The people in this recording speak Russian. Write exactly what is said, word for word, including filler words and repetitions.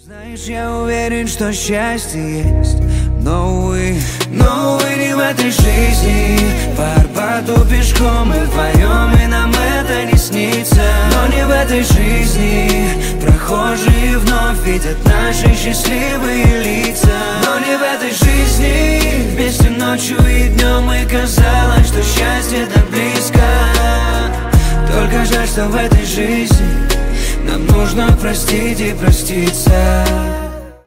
Знаешь, я уверен, что счастье есть, но увы, но увы, не в этой жизни. По Арбату пешком мы вдвоем, и нам это не снится. Но не в этой жизни. Прохожие вновь видят наши счастливые лица. Но не в этой жизни. Вместе ночью и днем, и казалось, что счастье так близко. Только жаль, что в этой жизни нам нужно простить и проститься.